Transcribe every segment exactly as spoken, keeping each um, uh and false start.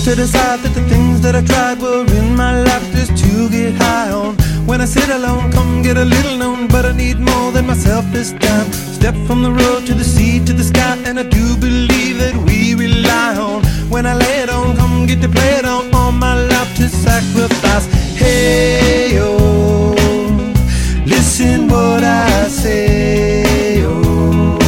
to decide that the things that I tried were in my life just to get high on. When I sit alone, come get a little known, but I need more than myself this time. Step from the road to the sea to the sky, and I do believe that we rely on. When I lay it on, come get to play it on, all my life to sacrifice. Hey, oh, listen what I say, oh,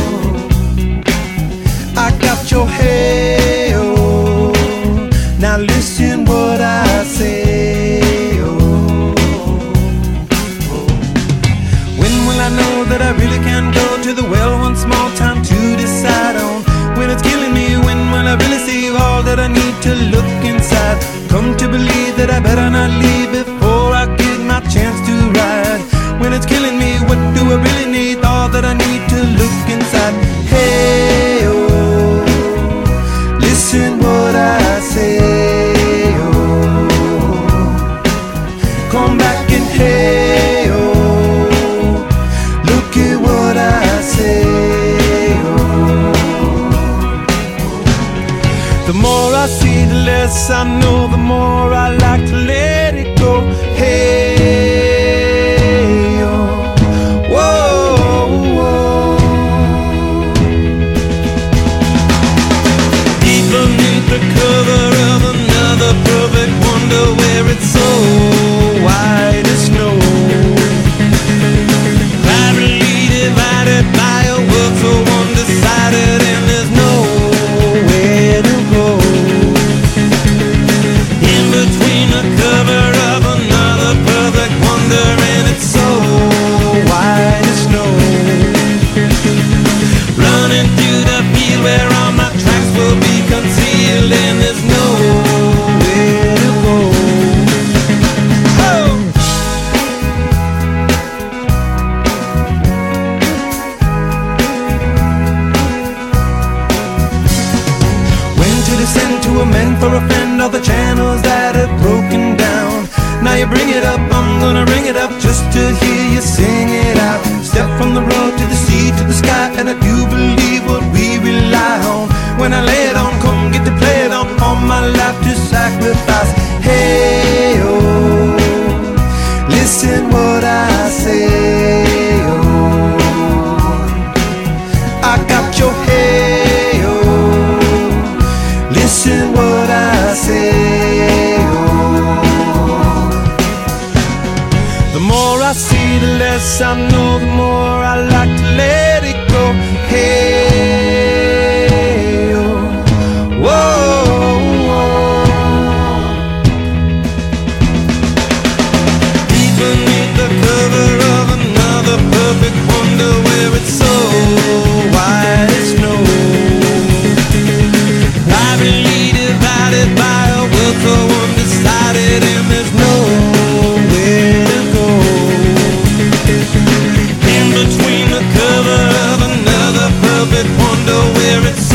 I got your hey, oh, now listen what I say, oh, oh. When will I know that I really can go to the well one small time to decide on? When it's killing me, when will I really see all that I need to look inside? Come to believe that I better not leave before I get my chance to ride. When it's killing me, what do I really need? All that I need to look inside. Hey, oh, listen what I say, oh, come back and hey, oh, look at what I say, oh. The more I see, the less I know, the more I like to let it go. Hey, oh, whoa, whoa. Deep beneath the cover of another perfect wonder, where it's so white as snow, privately divided by a world so undecided, and there's nowhere to go. In between the cover of another perfect wonder, and it's so white as snow, running through the field where all my tracks will be concealed, and there's nowhere to go. Oh! When to descend, to amend, for a friend, all the channels that have broken down. Now you bring it up, I'm gonna ring it up just to hear you sing it out. Step from the road to the sea to the sky, and I do believe what we rely on. When I lay it on, come get to play it on, all my life to sacrifice. Hey, oh, listen what I say, oh, I got your hey, oh, listen what I say, oh. The more I see, the less I know, the more I like to let it go. Hey, oh, whoa, whoa. Deep beneath the cover of another perfect wonder, where it's so white as snow, privately divided by a world so undecided, and there's nowhere to go. In between the cover of another perfect wonder, where it's